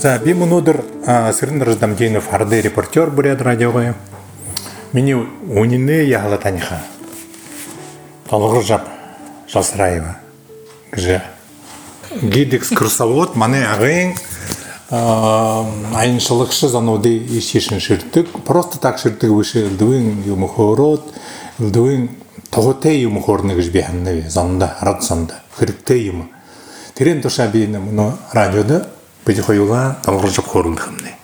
За би мунудыр Сырын Раздамдинов арды репортер бурят радиоға. Мені унины яғла таниха. Толғыр жап Жасыраева. Гжа. Гид экскурсовод маны ағайын айыншылықшы зануды ешешін шыртық. Просто так шыртық выше ылдывын юмухорот, ылдывын тоғыте юмухорны гжбеханны занында, радсанда, хырыкте юму. Терен тоша бейіні мұны радиода Бедихоюла толғыржып қорылдығымды.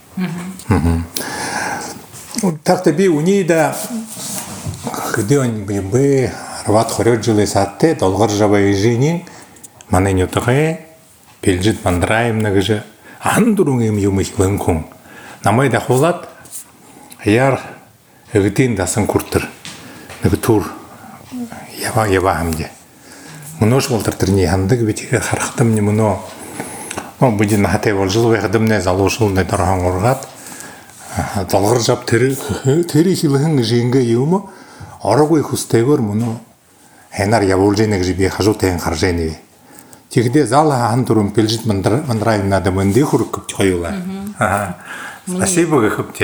Тақты бей уни да күді он бей рват хорет жылы сатты толғыржабай жинин маны нютығы пелжит мандырайым нағыжы андырың ем юмықлың күн. Намай да қолат аяр үгітен дасын күрттір. Нүгі тур яба хамде. Мұнош болтыртыр не хандығы бетігі қарқтым не мұно Будет на хате волжил, выходимне заложил на дорогом ургат. Толгоржап тери хилхин жинга юма. Арагой хустегор муно. Хенар я волженек жибе хажу тен харжени. Тигде зала хантурум пелжит мандраим надо манди хуркуп чаюла. Спасибо гахупте.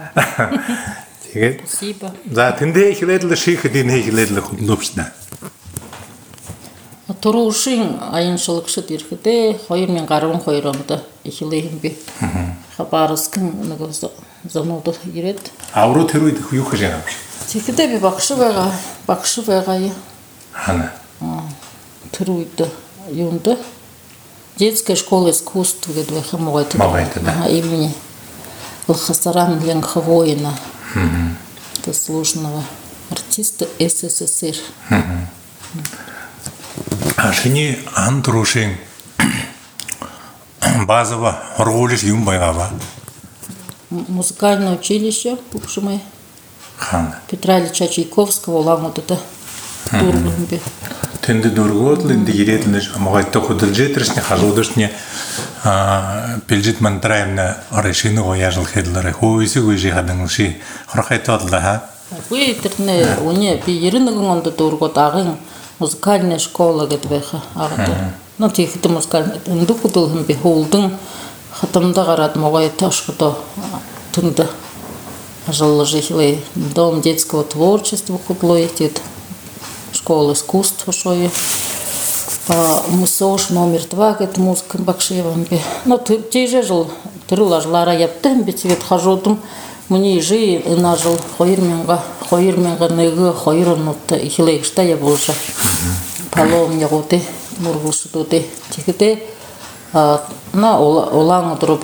Спасибо. За тенде хиледле ших дин хиледле худлупшда. Турушин айыншылықшы дирхіде, қойыр мен қаруын қойырамды, екілейін бе. Хабарыскын зануды ерет. Ауру теруйды хуюқы жаңапшы? Текіде бе бақшы бәғайы. Хана? Теруйды юнды. Детская школа искусств, где хамуайты. Мағайты, да? Имени Лхасарам Ленховоина, заслуженного артиста СССР. Ашыни антрушин базово ролиш юм байгава. Музыкальное училище Пупшимай. Хана. Петра Ильича Чайковского ламутыда тургумбе. Тенде дургот ленде еретлеш амагайтта худылжетришне хажудышне пелжит мантраемна арышыны гояжыл хедлары. Хойсы гойжи хадыңши хорхайтадла ха. Уйтерне уне биеринигин онда тургот агын музыкальная школа гэдвеха агыды. Ну тихте музыкальный инду худылгын би холдың хатымда гарат могай ташкыда тынды. Жылы жихлей дом детского творчества худлой тет школа искусств шои. Мусош номер 2 гэт музыка бакшеван би. Ну теже жыл тырылажлара яптым би цвет хажудым. Мне жи нажил хойрменга неги хойрнутты ихлейшта я болжа. Палом яготы мургушутуты. Тиките на олаң туру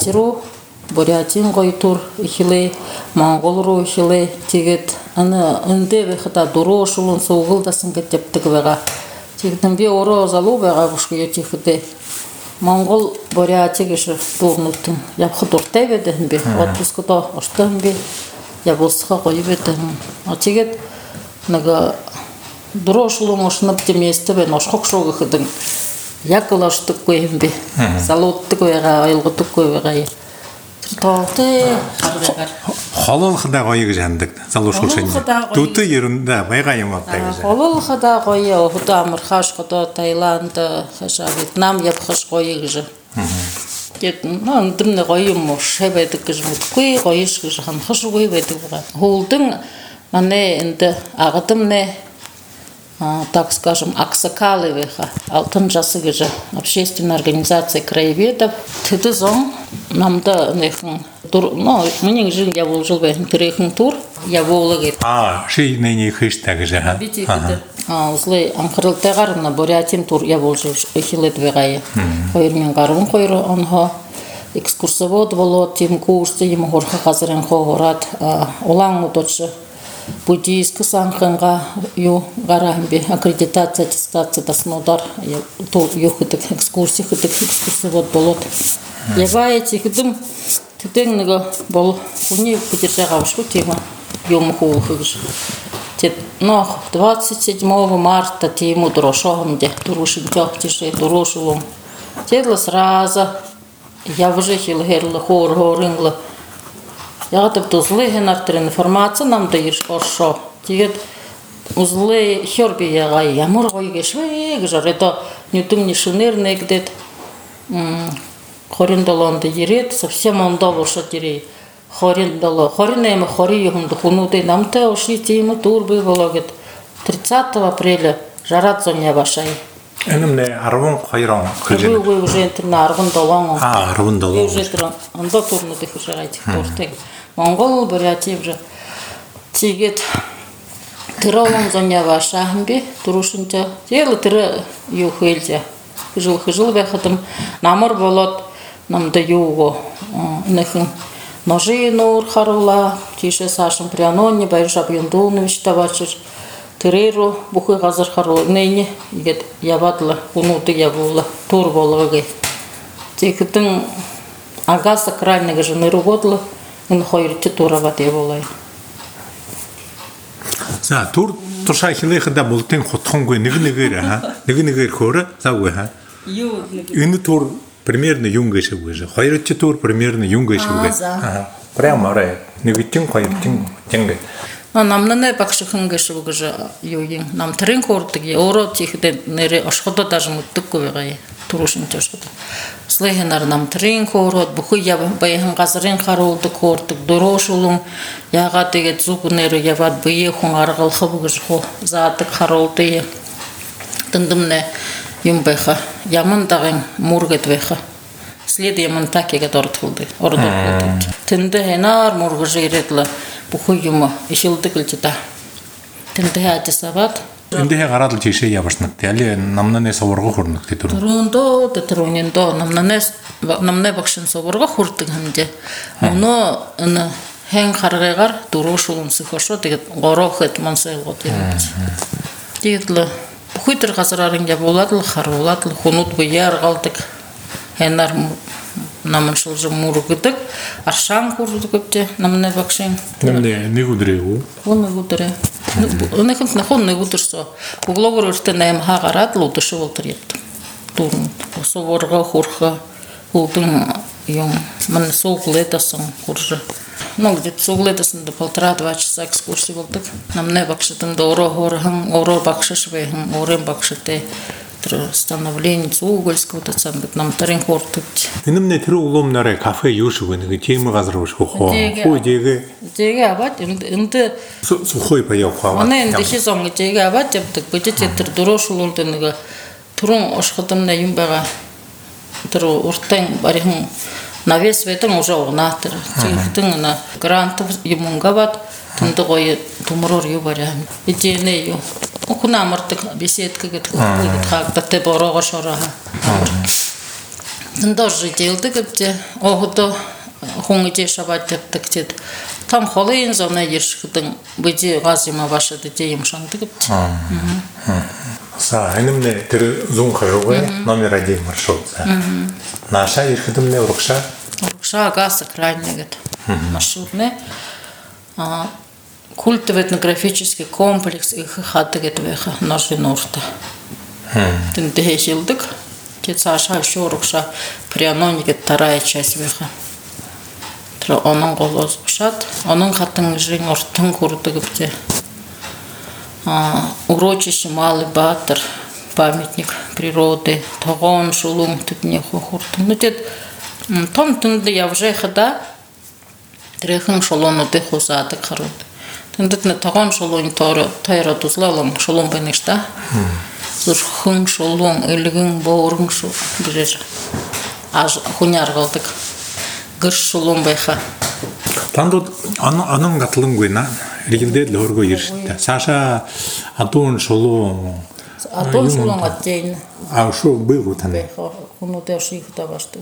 Бурятин гойтур ихлей монголру ихлей тигет аны инде бехта дурошулун соугылдасын кетептик вега. Тигден би оро залу вега бушкы тиките. Монгол Бурятигиши турнуттун. Я худурте веден би. Отпуското оштан би. Я болсыға қойып веден. Атигет нага дурошулу мошнып деместі бен ошқоқ шоғы хыдың. Якылаштық көйім би. Салуттық өйға, айылғытық көйға. Тұрталты қарбегар. Холол хыда қойығы жандық. Залушыл шынды. Туты ерінді байға ематтағы жа. Холол хыда қойы. Оғыда Амырхаш қыда Таиланды, Вьетнам епхыш қойығы жа. Дымны қойым шебедік күжмет көй қойыш күж ханхыш көй бедік бұға. Холдың мане енді ағытымне, так скажем, Аксакалы веха, алтын жасы күжі, общественная организация краеведов. Теді зон намда нехін, менің жын я бол жыл бәйін түрейхін тур, я болы кет. Шей нейне хыштағы жа. Бити кеді. Узлай анқырылты қарына Бурятин тур я бол жыл эхилет веғайы. Қойырмен қаруын қойыры онға. Экскурсовод болот, тем курсы, ему хорха қазырын қоғырат. Олаң ұтотшы буддийскі санқынға ю ғарахымбе аккредитация, аттестация тасынудар. Ю хытык экскурсия, хытык экскурсовод болот. Ебай тихидым, тетеңнігі бол уни подержаға ұшқы тема ему хуылхыгж. 27 марта тему дурошоғымде, дурушын кёхтише, дурушылым. Тедлы сразу, я выжихил херлы, хор-хорынлы. Я готов тузлы генартыр информация нам даешь ошо. Тигет узлы херби ягай, я мор гойгеш вегжар. Это нютым не шинерный гдет. хорин ерет, совсем он долоша дирей. Хорин эми хори юхунду хунуды намта уши теймы турбы вологет. 30 апреля жарат зоня башай. Энемне арвон хайрон. Вы уже интерна арвын долон. Арвын долон. Уже анда турнуды хушарайтик тортек. Монгол бурятия уже тигет тыралон зоня башахмби турушинча. Телы тыры юхэльзя. Хыжыл бэхатым намыр болот намда юго нэхын ножи нур харула тише сашым прянони байшап юндунович табачыр тыреру бухы газар харула нейни игет ябатла унуты ябула тур болгы текитин агаса крайнага жыныру годла ин хойрчы турават яболай. За тур туша хилэхда болтын хотхонгой нэг хора загой ха. Энэ тур примерно юнгайшиг уже. Хоёрчы тур примерно юнгайшиг уже. Прямо арай. Нэгтин хоёртын тэнгэ. Намнане багшхан гэшиг гэж юу юм. Нам трен корддаг. Өөрөө тийхдэ нэрэ ошходо даже мутдаггүй байгаа. Турушин чошгод. Слэхэнар нам трен кород бүхий баян газрын харуулдаг корддаг. Дорошулун ягаад тэгээд зүг нэрэ яваад бие хүн аргалхав гэж хоо заадаг харуулдаг. Тэндэмнэ юм байха. Яман дагын мургэд байха. След яман такига дортхулды. Ордорхулды. Тэндэ хэнар мургэж ирэдла бүхий юм ишилдэг л та. Тэндэ хадисават. Эндээ гараад л тийшээ яварснаг. Яли намнаны соворго хүрнэг тэр. Трундо намнаны багшин соворго хүрдэг хэмжээ. Өнөө энэ хэн харгайгаар дөрөшүүн сөхөшөө тэгээд горохот монсой гот юм. Тэгээд л бүхий тэр газрарын явуулаад л харуулаад л хунууд буяар галдаг. Хэнар намын шулжу мургыдаг. Аршан хүрдэг гэвчээ намны багшин. Нэг өдрөө үү? Нэг өдрөө. Өнөхөнд нахон нэг өдөрсө. Углогор өртөө 8 хагараад л өдөшөө болтор явдаг. Дурн соворго хурха улдын юм ман сугледасан хуржа. Ну где сугледасан до 1,5-2 часа экскурсии болдог. Намны багшитын доороо хорхан, ороо багшиш бэхэн, орын багшите становление угольского тацангат нам тарин хортуч. Энэмнэ тэр улумнараа кафе юушгүй нэг тийм газар ууш хоо. Хөө дэгэ аваад энд сухой паяхаа. Манай энд хийсэн дэгэ аваад явдаг. Бүжиж тэр дөрөөшүүлүнд нэг түрэн ошходомна юм байгаа. Тэр уртан барихан навес ветэн уже угнатэр. Тэгтэн на грант юмгаваад тэнд гоё тумроор юу бариан. Идэнэ юу. Окуна амардаг беседка гэдэг хаагдаг бороо шороо. Тэндор жийлдэг гэдэг огдо хүн ижээ шабаад тавдаг гэд там холын зоны ершигдэн бүжи газима башад ижээ юм шандаг гэдэг. За энэмнэ тэр зүүн хайруугаа номер 1 маршрут. Наша ерхэдэмнэ урагшаа. Урагшаа газ крайний гэдэг маршрутны культово-этнографический комплекс их хатагет веха ножи нурта. Тэнтэ хэшилдэг. Тэцаашаа шуурагша пряноникет вторая часть веха. Тэр онон голоос бушаад онон хатан жин ортон хүрдэг гэвчээ. Урочище Малый Баатар, памятник природы, тогон шулум тэдний хуртан. Ну тэд том тэндэ явжэхада трэхэн шулуунуудыг хусаадаг харуд. Тэндэтнэ тогон шулуун тойро тузлалам шулуун бэнэшта. Зүрхэн шулуун элгэн боорон шу бирэр аж хуняаргалдаг. Гэрш шулуун байха. Тандууд анан гатлангүй на ригэлдэл хөргөө ирштэй. Саша адуун шулуун атжээн. Шу бэгүү тань. Хунуудаа шийхтэ баштууд.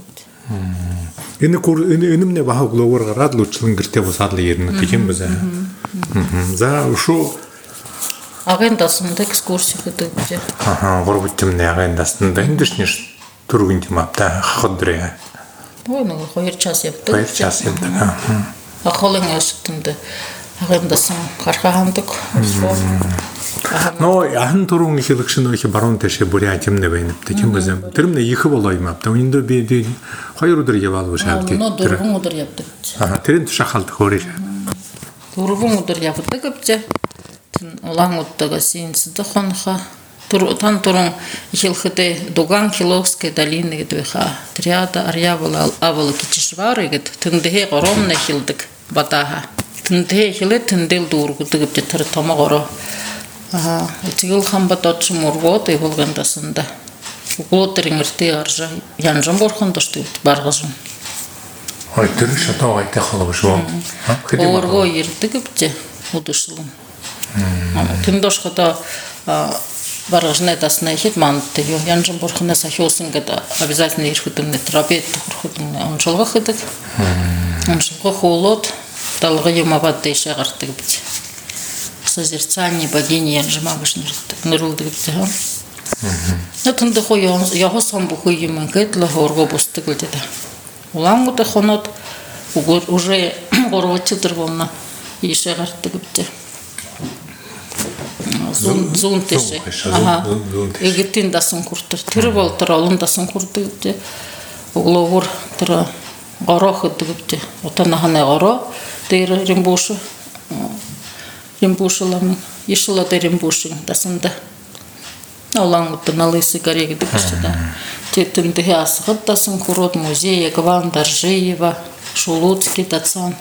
Энэмнэ бахаг логор гараад л үчлэн гэртээ бусаад л ирнэ гэх юм бэ. За шу агендасанд экскурсии гэдэг. Гурвчмны агендасанд эндэрчнэш түргэн тийм апта ходрэ. Ой нэг 2 час явдаг. 2 час явдаг. Ахолын ястэнд агендасан гарахандаг. Но яхан турун хэлэгшин их баруун тэшэ бүрийн атимнэ байна. Тийм үү? Тэрмнэ их болоо юм апта. Өндөө би 2 өдөр яваалгүй шаарддаг. 4 өдөр явдаг. Тэрэн тушаахалд хөөрэй. 4 өдөр явдаг гэвч улаан удаагаа синсдэ хонхоо Тан турун хилхите Дуган Хиловской долины гидвиха. Триада арьявала авала кичишвары гид. Тындехе горомна хилдик батаха. Тындехе хиле тындел дургудыгып жетер тома горо. Тигил хамба точы мургот и болгандасында. Углотерингерти аржа. Янжам борхондошты баргажым. Ой, түрі шатау айтты қалып жуам. Орго ердігіпте удышылым. Тындошқыда баргажны дасына хит манты. Янжам борхына сахиосын гада обязательно ирхутымны трапет хурхутымны оншылға хыдык. Оншылға холод талғы юмабат дейші ағартығыпте. Созерцание богини янжамагыш нырылдығыпте. Тынды хой яғысам бұхой емен кәйтлі орго бұстығылдеді. Улам гута хонот уже горвачытыр болна ише гартыгыпты. Зун теше. Ага. Егиттин дасын куртыр. Тиры болтыр алын дасын куртыгыпты. Угловур тыры горо хыдыгыпты. Отанахане горо дейрі римбушы. Римбушыламын. Ешылады римбушың дасында. Олан гута налысы гарегиді күшті. Тетімді асығыт дасын курот музея Гван Даржиева, Шулуцкий дацан.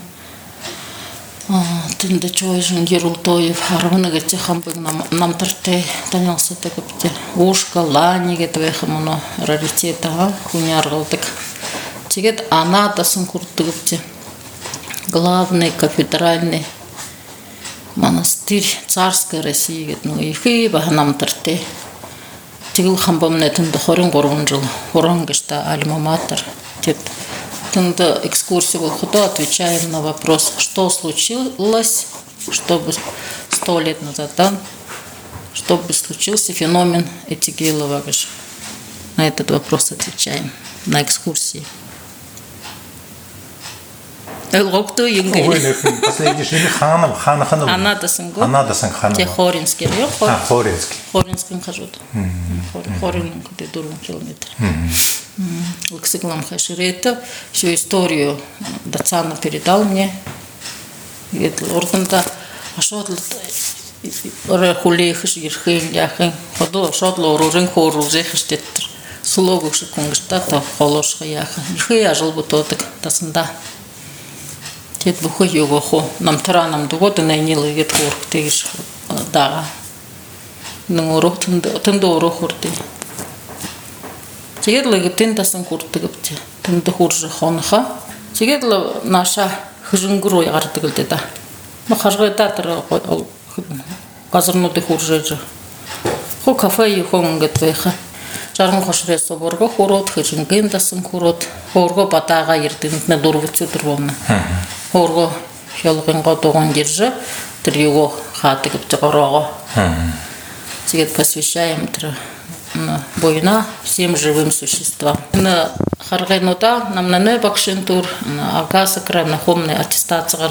Тінді чойжын Ерултоев, арвыны герте хамбыг намтырты танялсы тігіпті. Ушка, лани гетвеха мұны раритета хуняр-ғылдық. Тегет ана дасын куртыгіпті. Главный кафедральный монастырь царской России гетну ехи баха намтырты. Тигил хамбамне тынды хорин горун жыл, хорангышта альма-матер. Тынды экскурсию волхуто отвечаем на вопрос, что случилось, чтобы 100 лет назад, да, чтобы случился феномен Этигейлова. На этот вопрос отвечаем на экскурсии. Последний ханым. Анадасан го. Анадасан ханым. Те хоринский район. Хоринский. Хоринский хожут. Хорин где дурун километр. Лексиклам хаширета. Всю историю Дацана передал мне. Ордента. А что рехулейхиш ирхин яхин. Ходу шотло орурин хорул зехиштет. Сулогуши кунгштата холошха яха. Ирхи ажил бутотик тасында. Тет бухой йогохо нам таранам дугода найнилы гет хорк тегиш дага. Нурух тынды орух урды. Тегедлы гетен тасын куртыгыпты. Тынды хуржы хонха. Тегедлы наша хыжынгуру ягартыгылды да. Махажгы татыры газырнуды хуржыжы. Хо кафе юхон гетвеха. Жаргын хошре соборго хорот хыжынгын тасын курот. Хорго батага ердинтне дурвуцу турвомна. Хорго хелгынға тоған держи, триего хатыгып тығырого. Тегет посвящаем бойна всем живым существам. На харгайнута нам на не бакшин тур, на агаса крайна хомны аттестациялар.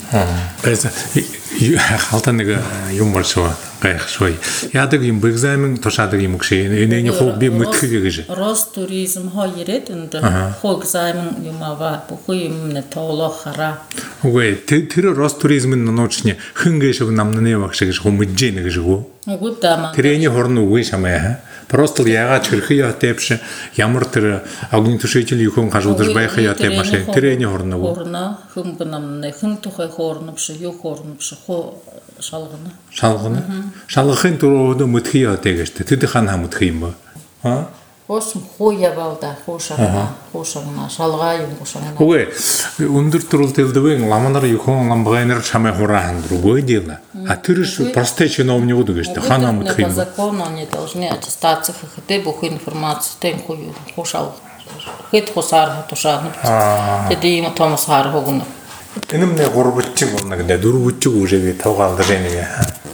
Халтаныга юмор шуа, кайх шуай. Ядыг юм экзамен тошадыг юм кши. Энэни хобби мытхыгы же. Ростуризм хайрет инде. Хо экзамен юмава, бухой юмне толо хара. Угой, тэр Ростуризмын научне хынгышыг намнаны багшыг хомыджэнийг жигу. Угудама. Тэрэний хорн угой шамая. Просто яга чирхи ятэпш ямар тэр огнетушитель юхон хажуудаж байх ятэп машин. Тэрэний хорн угой. Хорна хымбынамны хым тухай хорнупшы, ю хорнупшы, хо шалгына. Шалгына. Шалгын турууду мытхи ятэгэштэй. Тэд хана мытхи юм ба. Ха? Осм хоя балда, хошагна, шалгай юм хошагна. Угой, өндөр турултэлдэвэн ламанар юхон ламбгайнер чамай хураан другой дело. А тэрш простые чиновники гэштэй. Хана мытхи. По закону они должны аттестацию хэтэ буху информацию тем хою хошал. Хэт хосар тушан. Тэд им томас хар хогуна. Энэмнэ гурбутчиг болно гэдэг дөрвүчиг үжэгээ тавгаалдаг юм.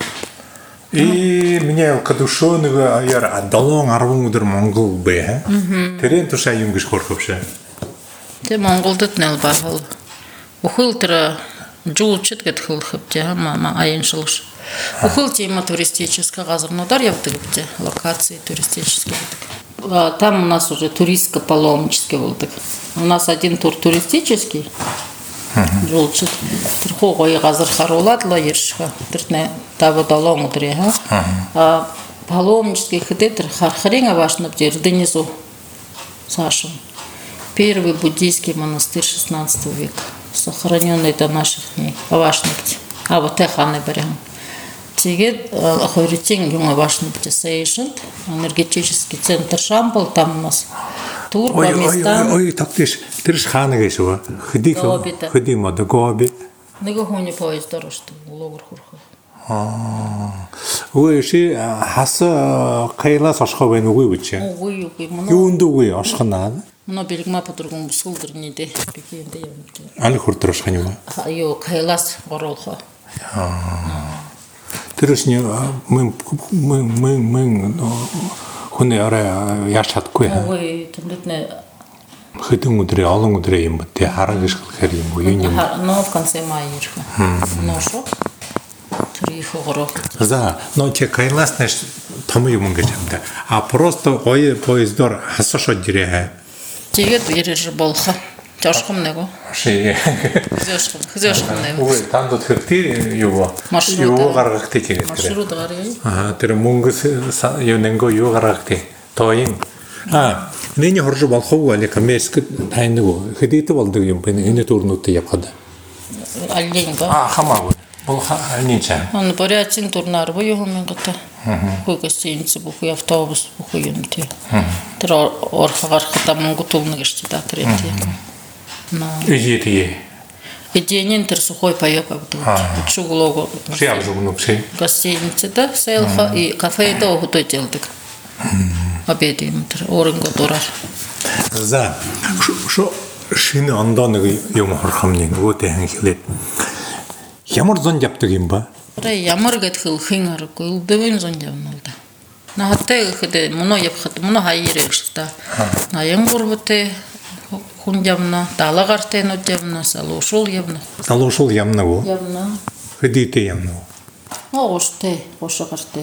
И меня кадушоныга яр далон 10 өдөр Монгол бэ. Тэрэн тушаа юм гэж хорховшаа. Тэ Монголдод нэл багал. Ухылтра жуулчит гэтхэлхэвчэ мама аяншылш. Ухыл тема туристическая газарнодар явдыгыпте локации туристические. Там у нас уже туристско-паломнический был так. У нас один тур туристический. Жолчит. Трхогой газар хароладла ершха. Тртне табы далон утре, ха. паломнический хедетр Хархаринга Вашнап Дерденизу Сашем. Первый буддийский монастырь 16 века, сохраненный до наших дней. Вашнапте. А вот эханы барям. Тигет Хойритин Юнга Вашнапте Сейшент, энергетический центр Шампал, там у нас тур по местам. Ой, так ты ж ханы гешева. Ходи мода гоби. Него хуйни поезд дорожты, логр хурха. Ой, ши хаса кайлас ашхавен угуй буче. Угуй, мына. Юнду угуй ашхана. Мына белгма по-другому сылдыр неде, бекенде ямке. Али хуртрош ханюма. Айо, кайлас горолха. Тэрсний мы хүнээ арай яаш чадахгүй. Ой, тэмдэтнэ. Хэдэн өдрөө олон өдрөө юм бэ? Тэ хараг иш гэхээр юм уу? Но в конце мая ирха. Но шо? Три хорох. За, но те кайлас наш том юм гэж хамта. А просто ой поездор хасашо дирэ. Тэгээд ирэж болха. Жошхом него. Ши. Хзёшхом него. Ой, там тут хэрти юу? Юу гаргахтэй тэгээд. Маршрут гаргая. Тэр мөнгөс юу нэнго юу гаргахтэй. Тоин. Нэний хорж болох уу али камеск тайнаг уу? Хэдийтэй болдог юм бэ? Энэ турнуудад явхад. Аллинга. Хамаагүй. Бол ничаа. Он порядчин турнар бою хэмэнгата. Гостиница бухой автобус бухой юмти. Тэр орхагархата мөнгө тулна гэжтэй та тэр юм. Ижитие. Иденин тэр сухой паёк авдаг. Чуглого. Шиам жугнупси. Гостиницада селха и кафеда охотой делдаг. Обедим тэр оринго дурар. За. Шо шинэ ондоо нэг юм хорхомны нөгөөтэй ханхилээд ямар зон явдаг юм ба? Ямар гэд хилхэн аргагүй дэвэн зон явна л да. Наатай гэхэд мөнө явхад мөнө хайрээ штэ. На янгурбтэй хүн явна, далагартай нот явна, салуушул явна. Салуушул явна уу? Явна. Хэдийтэй явна уу? Ооштэй, ошогартай.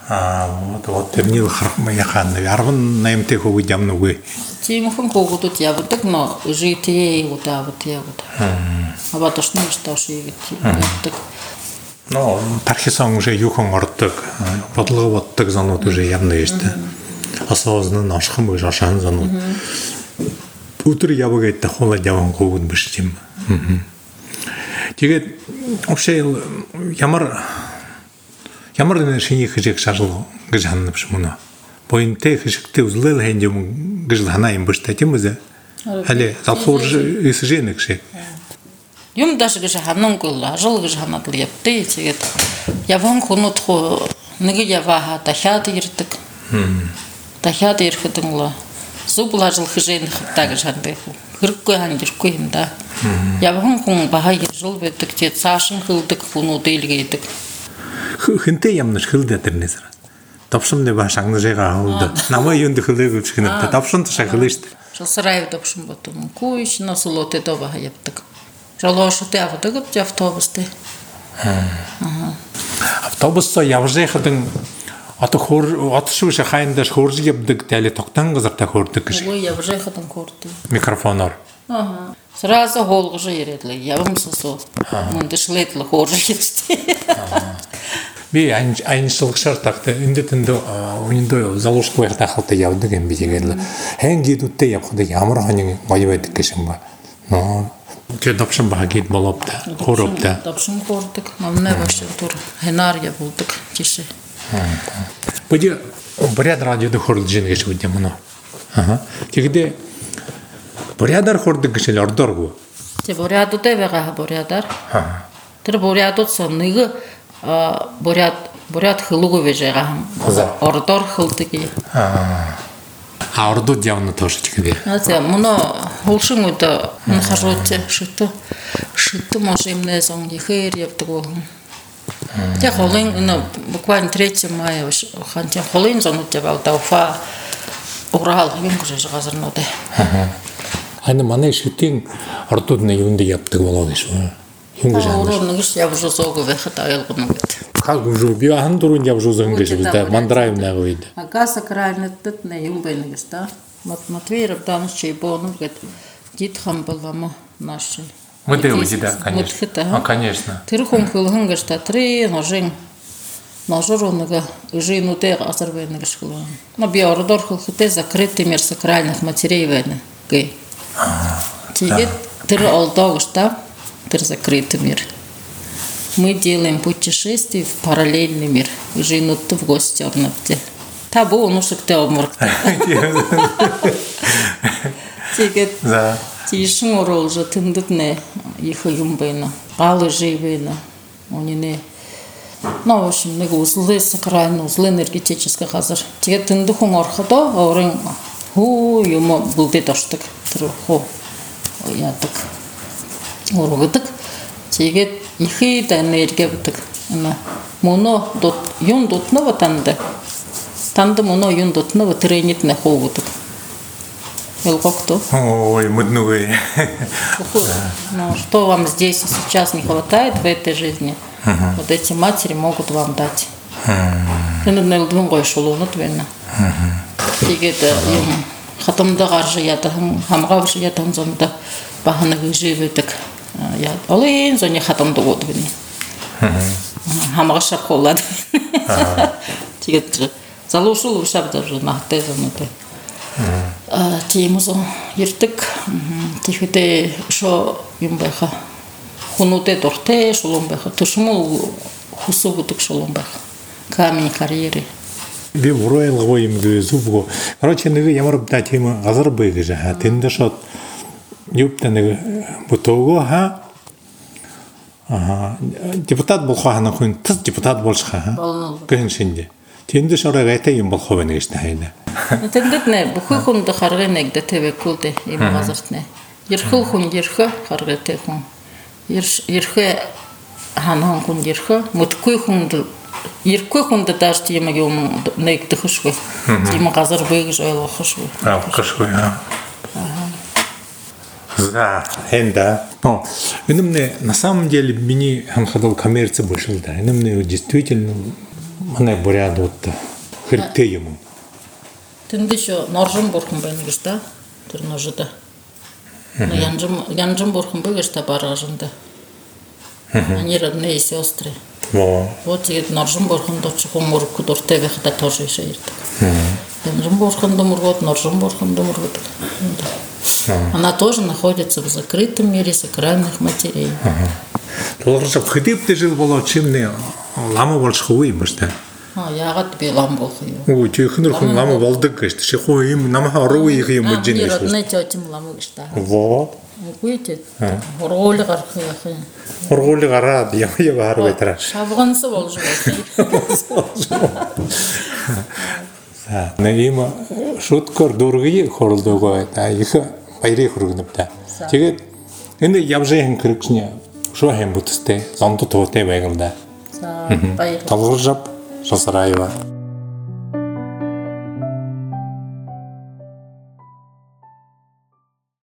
Вот тэрний харахма яхан 18-тэй хөвгд явна үгүй. Тийм хөвгүүд явдаг, но житээ удавт явдаг. Аба тошны шташиг явдаг. Но тархисан уже юухан ордог, бодлого боддог зонууд уже явна штэ. Осознон ашхам гэж ашаан зонууд. Өдөр явгээд дахуулаад явсан хөвгд биш юм. Тэгээд вообще ямар нэг шиний хижиг шаарл гэж ханна биш мөн. Боинтэй хижигтэй үзлэл хэн юм гэж ханаа юм биш тийм үү? Хали залхуурж эсжээ нэг шиг. Юм даш гэж ханангул ажил гэж ханаад л явдээ. Тэгээд яван хүнүүд нэг яваа дахиад ирдэг. Дахиад ирэхэд л зубл ажил хижээн хатаа гэж хандаг. Хэрэггүй хандирхгүй юм да. Яван хүн бахаа жил байдаг. Тэгээд цаашин хилдэг хүнүүд илгээдэг. Хинтээ ямнаш хилдэ тэрнээс. Товшмны баш ангажига хавд. Намаа юунд хилээг үчгэнэ. Товшмд шахлаа штэ. Шосрай товшм ботом. Куйш насолоте доба явдаг. Жолооштой авдаг автобустэй. Автобусоо явжихад одоо отшгүй шахайндаш хөрж явдаг тали тогтон газартаа хөрдөг гэж. Ой явжихад хөрдөг. Микрофоноор. Сразу холгож ирэдлээ. Явамсасоо. Мөндөшлээд л хөрж явчихсан. Би айншлагшаар тагтай эндэтэнд өндөө залуушгүй байхтай явдаг юм би тэгээд хэн гидүттэй явхад ямар хоног гоё байдаг гэж юм ба. Но тэгээд топшин багид боловда хоробда. Топшин хордог. Намнаа баш тур хенар явуулдаг жишээ. Боди боряд радиод хорлж ийн гэж үгүй юм уу? Тэгээд борядар хордог гэж л ордооргүй. Тэг борядуудаа байгаа борядар. Тэр борядууд нэг боряд хилгүй байж байгаа. Ордоор хилдэг. Ордууд явна тоош гэдэг. За мөн хулшин үед хашууд шүтэ машинээ сон ихэр явдаг уу. Тэг холын буквально 3 мая ханти холын зонууд яваад уфа урал юм гэж газарнууд. Аны манай шүтийн ордууд нэг юунд явдаг болоо гэж байна. Юм гэж байна. Ороо нэгс явжсоог байхад айлгна гэд. Как уже би андурын явжсан гэж байна. Мандрайм нэг үед. Агаса крайнэт не юм байна гэж та. Матвеев данчий бонум гэд дитхам болвамо наши. Мы да, конечно. Тэр хүн хөлгөн гэж та три ножин ножороныга жинуте азарвайны гышкылы. Но биордор хылхыте закрытый мир сакральных матерей вайны. Гей. Тигет тыр алдагышта, тыр закрытый мир. Мы делаем путешествие в параллельный мир. Жинутты в гости орнапте. Табу онушыкте обмыркты. Тигет тишин оролжа тындытне ихы юмбайна. Алы жейбайна. Онine. Ну, в общем, него узлы сакральные, узлы энергетические хазар. Тигет тынды хун орхадо, орын юмо булды таштык. Ху ятык. Оргытык. Тигет ихи да энергия бытык. Муно юн дотнова танды. Танды муно юн дотнова тренитне ховутык. Ой, муднувый. Ну, что вам здесь и сейчас не хватает в этой жизни, вот эти матери могут вам дать. Енді нөлдің ғой шолуны түбені. Тегеді қатымда қаржы ятығын, хамғавшы ятығын зонда бағынығы жебетік. Олын зоне қатымды қоды бені. Хамға шап қолады. Тегеді залушылы шапты нақтай зоны. Тиемузо ертік тихіте шо юмбайха хунуте торте шоломбайха тушмул хусу бутык шоломбайха камень карьеры. Би уройл гоим гызубго. Короче, неге ямарып да тема азыр быгы жа. Тенде шот юпта неге бутого ха. Депутат болхана хун тыз депутат болшха. Кеншинде. Тенде шора гайта юм болховен геште хайда. Тендетне бухы хунда харгенек де тевекулде им газыртне. Ерхыл хун ерхы харгете хун. Ерхы ханан хун ерхы муткуй хунда еркуй хунда дашти ема юм нек дхышвы. Им газыр бег жойло хышвы. Хышвы. Да, хенда. Ну, на самом деле мне ходил коммерция больше, да. Мне действительно мне бурят вот хребты ему. Тенде еще норжым борхым бенигишта, тер ножыда. Янжым борхым бегишта баражында. Они родные сестры. Вот и норжым борхым дочь хумурку дортеве хда тоже еще иртак. Янжым борхым домургот, норжым борхым домургот. Она тоже находится в закрытом мире сакральных матерей. Толарша вхитип ты жил было чимне лама волшхуй мышта. Ягат белам болхую. Ой, чехнур хун лама волдык гышты. Шихуй им нама харуй их им муджин гышты. Родные тетям лама гышта. Вот. Видите? Роли гархы. Роли гарад, я гарвай тра. Шавгансы волжу. На има шуткор дурги хорылдыгой, а их байры хургныпта. Тэгээд энэ явжийн кэрэгчний шоо хэм бүтстэй зомдод туутай байгалда. За баяр. Толгоржап шосраева.